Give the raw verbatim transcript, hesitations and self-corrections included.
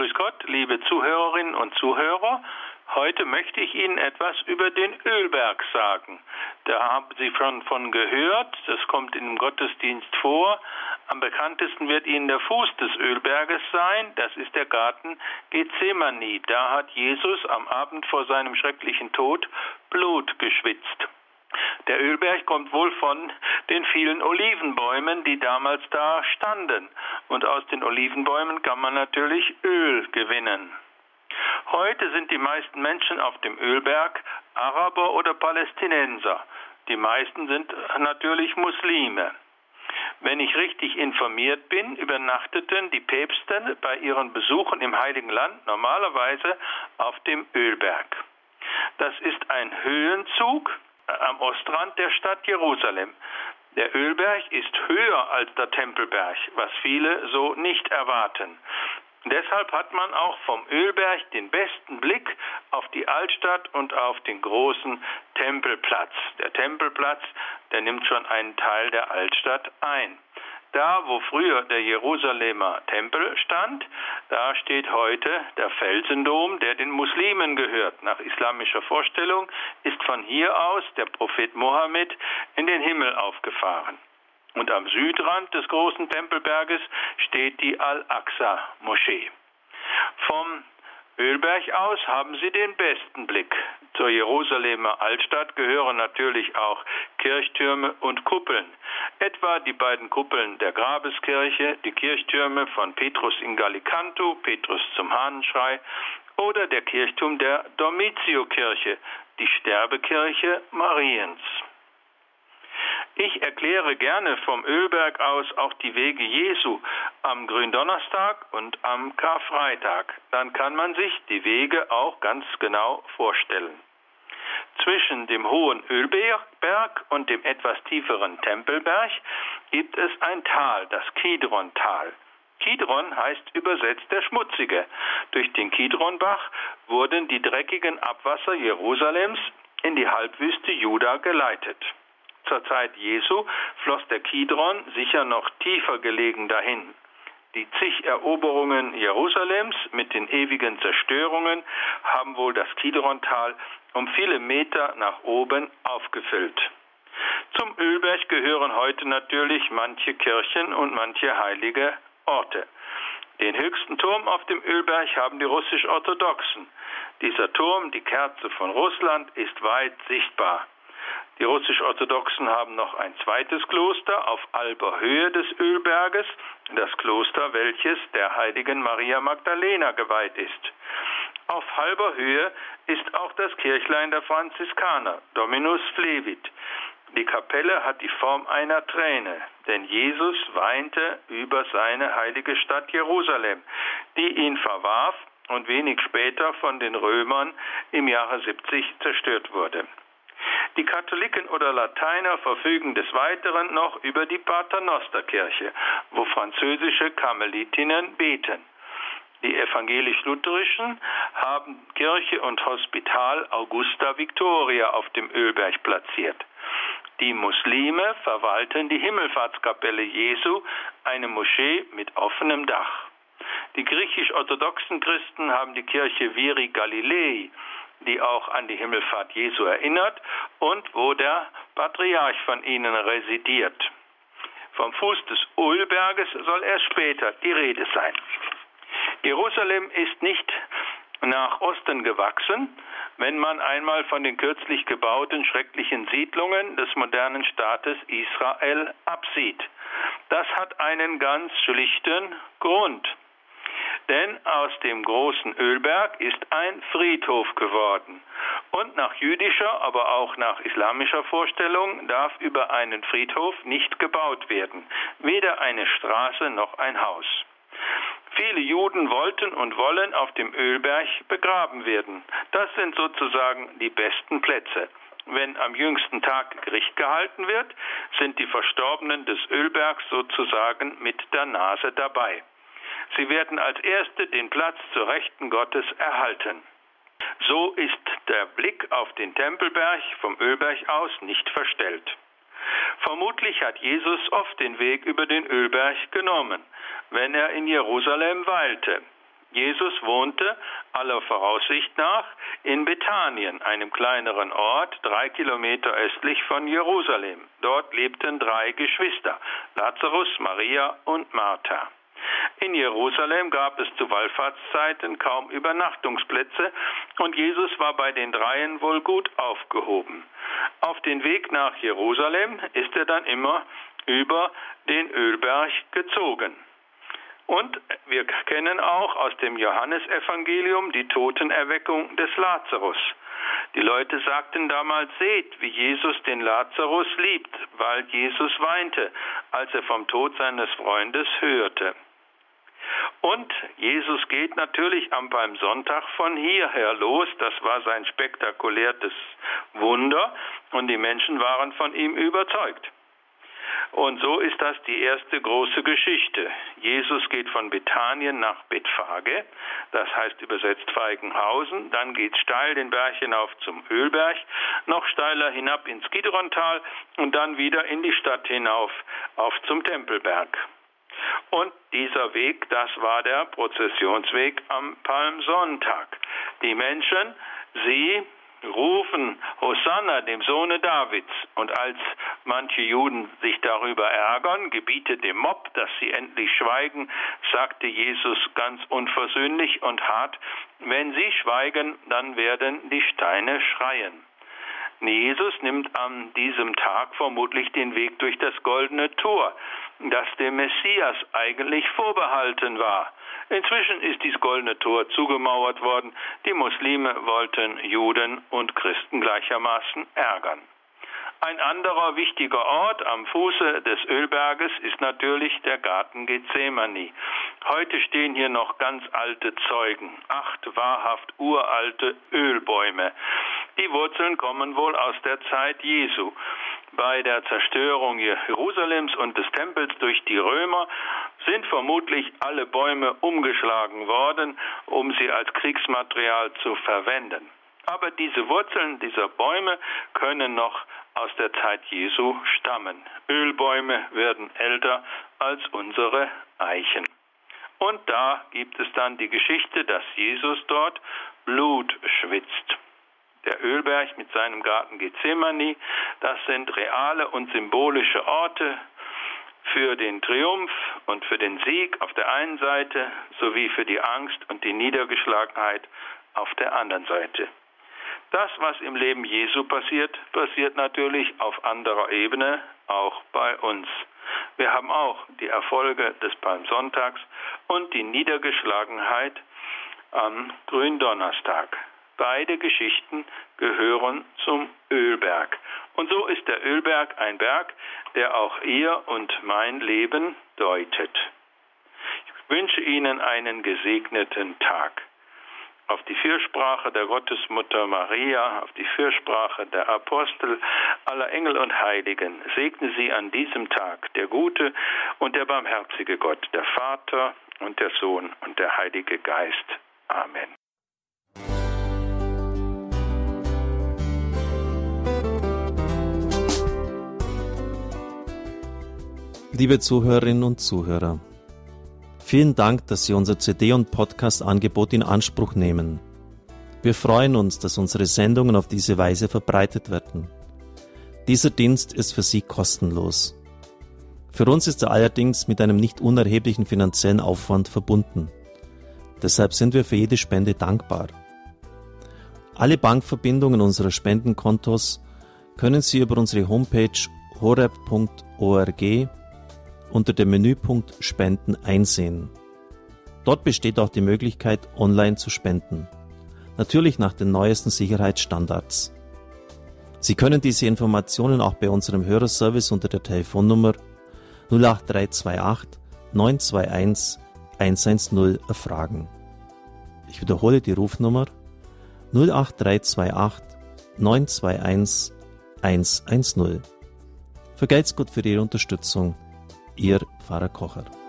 Grüß Gott, liebe Zuhörerinnen und Zuhörer. Heute möchte ich Ihnen etwas über den Ölberg sagen. Da haben Sie schon von gehört, das kommt in dem Gottesdienst vor. Am bekanntesten wird Ihnen der Fuß des Ölberges sein, das ist der Garten Gethsemane. Da hat Jesus am Abend vor seinem schrecklichen Tod Blut geschwitzt. Der Ölberg kommt wohl von den vielen Olivenbäumen, die damals da standen. Und aus den Olivenbäumen kann man natürlich Öl gewinnen. Heute sind die meisten Menschen auf dem Ölberg Araber oder Palästinenser. Die meisten sind natürlich Muslime. Wenn ich richtig informiert bin, übernachteten die Päpste bei ihren Besuchen im Heiligen Land normalerweise auf dem Ölberg. Das ist ein Höhenzug am Ostrand der Stadt Jerusalem. Der Ölberg ist höher als der Tempelberg, was viele so nicht erwarten. Deshalb hat man auch vom Ölberg den besten Blick auf die Altstadt und auf den großen Tempelplatz. Der Tempelplatz, der nimmt schon einen Teil der Altstadt ein. Da, wo früher der Jerusalemer Tempel stand, da steht heute der Felsendom, der den Muslimen gehört. Nach islamischer Vorstellung ist von hier aus der Prophet Mohammed in den Himmel aufgefahren. Und am Südrand des großen Tempelberges steht die Al-Aqsa-Moschee. Vom Ölberg aus haben Sie den besten Blick. Zur Jerusalemer Altstadt gehören natürlich auch Kirchtürme und Kuppeln. Etwa die beiden Kuppeln der Grabeskirche, die Kirchtürme von Petrus in Gallicantu, Petrus zum Hahnenschrei, oder der Kirchturm der Dormitio-Kirche, die Sterbekirche Mariens. Ich erkläre gerne vom Ölberg aus auch die Wege Jesu am Gründonnerstag und am Karfreitag. Dann kann man sich die Wege auch ganz genau vorstellen. Zwischen dem hohen Ölberg und dem etwas tieferen Tempelberg gibt es ein Tal, das Kidron-Tal. Kidron heißt übersetzt der Schmutzige. Durch den Kidronbach wurden die dreckigen Abwasser Jerusalems in die Halbwüste Juda geleitet. Zur Zeit Jesu floss der Kidron sicher noch tiefer gelegen dahin. Die zig Eroberungen Jerusalems mit den ewigen Zerstörungen haben wohl das Kidrontal um viele Meter nach oben aufgefüllt. Zum Ölberg gehören heute natürlich manche Kirchen und manche heilige Orte. Den höchsten Turm auf dem Ölberg haben die russisch-orthodoxen. Dieser Turm, die Kerze von Russland, ist weit sichtbar. Die russisch-orthodoxen haben noch ein zweites Kloster auf halber Höhe des Ölberges, das Kloster, welches der heiligen Maria Magdalena geweiht ist. Auf halber Höhe ist auch das Kirchlein der Franziskaner, Dominus Flevit. Die Kapelle hat die Form einer Träne, denn Jesus weinte über seine heilige Stadt Jerusalem, die ihn verwarf und wenig später von den Römern im Jahre siebzig zerstört wurde. Die Katholiken oder Lateiner verfügen des Weiteren noch über die Paternosterkirche, wo französische Karmelitinnen beten. Die evangelisch-lutherischen haben Kirche und Hospital Augusta Victoria auf dem Ölberg platziert. Die Muslime verwalten die Himmelfahrtskapelle Jesu, eine Moschee mit offenem Dach. Die griechisch-orthodoxen Christen haben die Kirche Viri Galilei, die auch an die Himmelfahrt Jesu erinnert und wo der Patriarch von ihnen residiert. Vom Fuß des Ölberges soll erst später die Rede sein. Jerusalem ist nicht nach Osten gewachsen, wenn man einmal von den kürzlich gebauten schrecklichen Siedlungen des modernen Staates Israel absieht. Das hat einen ganz schlichten Grund. Denn aus dem großen Ölberg ist ein Friedhof geworden. Und nach jüdischer, aber auch nach islamischer Vorstellung darf über einen Friedhof nicht gebaut werden. Weder eine Straße noch ein Haus. Viele Juden wollten und wollen auf dem Ölberg begraben werden. Das sind sozusagen die besten Plätze. Wenn am jüngsten Tag Gericht gehalten wird, sind die Verstorbenen des Ölbergs sozusagen mit der Nase dabei. Sie werden als Erste den Platz zur Rechten Gottes erhalten. So ist der Blick auf den Tempelberg vom Ölberg aus nicht verstellt. Vermutlich hat Jesus oft den Weg über den Ölberg genommen, wenn er in Jerusalem weilte. Jesus wohnte aller Voraussicht nach in Bethanien, einem kleineren Ort, drei Kilometer östlich von Jerusalem. Dort lebten drei Geschwister, Lazarus, Maria und Martha. In Jerusalem gab es zu Wallfahrtszeiten kaum Übernachtungsplätze und Jesus war bei den Dreien wohl gut aufgehoben. Auf den Weg nach Jerusalem ist er dann immer über den Ölberg gezogen. Und wir kennen auch aus dem Johannesevangelium die Totenerweckung des Lazarus. Die Leute sagten damals, seht, wie Jesus den Lazarus liebt, weil Jesus weinte, als er vom Tod seines Freundes hörte. Und Jesus geht natürlich am Palmsonntag von hierher los. Das war sein spektakuläres Wunder und die Menschen waren von ihm überzeugt. Und so ist das die erste große Geschichte. Jesus geht von Bethanien nach Bethphage, das heißt übersetzt Feigenhausen, dann geht steil den Berg hinauf zum Ölberg, noch steiler hinab ins Kidrontal und dann wieder in die Stadt hinauf, auf zum Tempelberg. Und dieser Weg, das war der Prozessionsweg am Palmsonntag. Die Menschen, sie rufen Hosanna, dem Sohne Davids. Und als manche Juden sich darüber ärgern, gebietet dem Mob, dass sie endlich schweigen, sagte Jesus ganz unversöhnlich und hart, wenn sie schweigen, dann werden die Steine schreien. Jesus nimmt an diesem Tag vermutlich den Weg durch das Goldene Tor, das dem Messias eigentlich vorbehalten war. Inzwischen ist dieses Goldene Tor zugemauert worden. Die Muslime wollten Juden und Christen gleichermaßen ärgern. Ein anderer wichtiger Ort am Fuße des Ölberges ist natürlich der Garten Gethsemane. Heute stehen hier noch ganz alte Zeugen, acht wahrhaft uralte Ölbäume. Die Wurzeln kommen wohl aus der Zeit Jesu. Bei der Zerstörung Jerusalems und des Tempels durch die Römer sind vermutlich alle Bäume umgeschlagen worden, um sie als Kriegsmaterial zu verwenden. Aber diese Wurzeln dieser Bäume können noch aus der Zeit Jesu stammen. Ölbäume werden älter als unsere Eichen. Und da gibt es dann die Geschichte, dass Jesus dort Blut schwitzt. Der Ölberg mit seinem Garten Gethsemane, das sind reale und symbolische Orte für den Triumph und für den Sieg auf der einen Seite, sowie für die Angst und die Niedergeschlagenheit auf der anderen Seite. Das, was im Leben Jesu passiert, passiert natürlich auf anderer Ebene auch bei uns. Wir haben auch die Erfolge des Palmsonntags und die Niedergeschlagenheit am Gründonnerstag. Beide Geschichten gehören zum Ölberg. Und so ist der Ölberg ein Berg, der auch ihr und mein Leben deutet. Ich wünsche Ihnen einen gesegneten Tag. Auf die Fürsprache der Gottesmutter Maria, auf die Fürsprache der Apostel, aller Engel und Heiligen, segne Sie an diesem Tag der gute und der barmherzige Gott, der Vater und der Sohn und der Heilige Geist. Amen. Liebe Zuhörerinnen und Zuhörer, vielen Dank, dass Sie unser C D- und Podcast-Angebot in Anspruch nehmen. Wir freuen uns, dass unsere Sendungen auf diese Weise verbreitet werden. Dieser Dienst ist für Sie kostenlos. Für uns ist er allerdings mit einem nicht unerheblichen finanziellen Aufwand verbunden. Deshalb sind wir für jede Spende dankbar. Alle Bankverbindungen unserer Spendenkontos können Sie über unsere Homepage horeb punkt org unter dem Menüpunkt Spenden einsehen. Dort besteht auch die Möglichkeit, online zu spenden. Natürlich nach den neuesten Sicherheitsstandards. Sie können diese Informationen auch bei unserem Hörerservice unter der Telefonnummer null acht drei zwei acht neun zwei eins eins eins null erfragen. Ich wiederhole die Rufnummer null acht drei zwei acht neun zwei eins eins eins null. Vergelt's Gott für Ihre Unterstützung. Ihr Pfarrer Kocher.